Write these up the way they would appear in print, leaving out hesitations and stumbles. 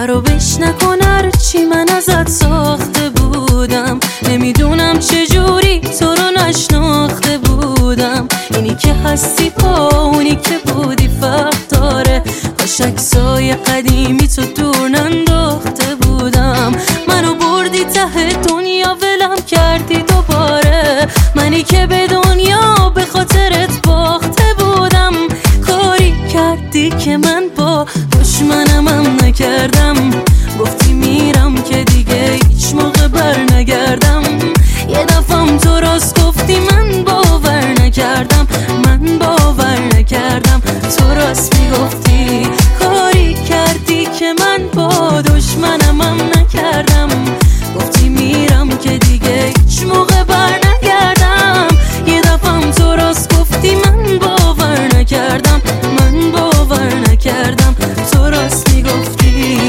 خرابش نکن هرچی من ازت ساخته بودم. نمیدونم چجوری تو رو نشناخته بودم. اینی که هستی با اونی که بودی فرق داره. کاش عکسای قدیمی تو دور ننداخته بودم. منو بردی ته دنیا ولم کردی دوباره. منی که به دنیا به خاطرت باخته بودم. کاری کردی که من با دشمنم نکردم. گفتی میرم که دیگه هیچ موقع بر نگردم. یه دفعم تو راست گفتی من باور نکردم. من باور نکردم تو راست میگفتی. کاری کردی که من با دشمنم نکردم. گفتی میرم که دیگه هیچ موقع بر نگردم. یه دفعم تو راست گفتی من باور نکردم. من باور نکردم تو راست میگفتی.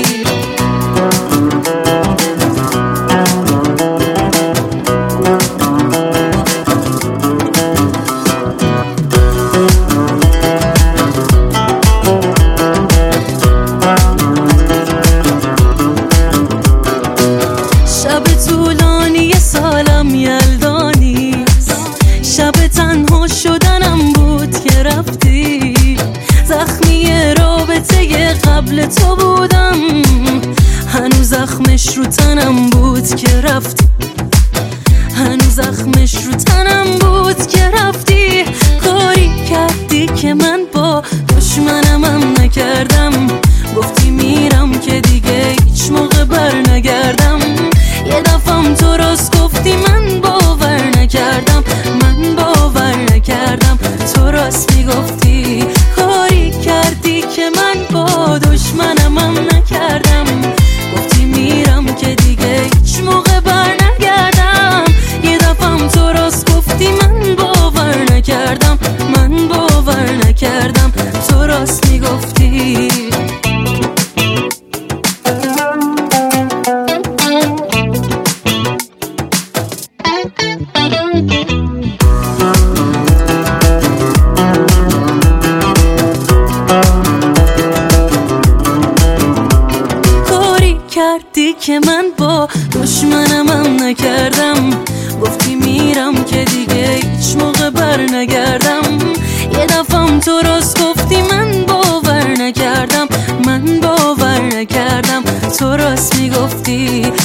شب طولانی سالم یلدانی، شب تنها شدنم بود که رفتی. زخمی رابطه قبل تو بودم، هنوز زخمش رو تنم بود که رفتی. هنوز زخمش رو تنم بود که رفتی. کاری کردی که من با دشمنم نکردم. گفتی میرم که دیگه هیچ موقع بر نگردم. یه دفعم تو راست گفتی من باور نکردم. من باور نکردم تو راست میگفتی. کاری کردی که من با دشمنم نکردم. گفتی میرم که دیگه هیچ موقع بر نگردم. یه دفعم تو راست گفتی من باور نکردم. من باور نکردم تو راست میگفتی. کردی که من با دشمنم نکردم. گفتی میرم که دیگه هیچ موقع بر نگردم. یه دفعم تو راست گفتی من باور نکردم. من باور نکردم تو راست میگفتی.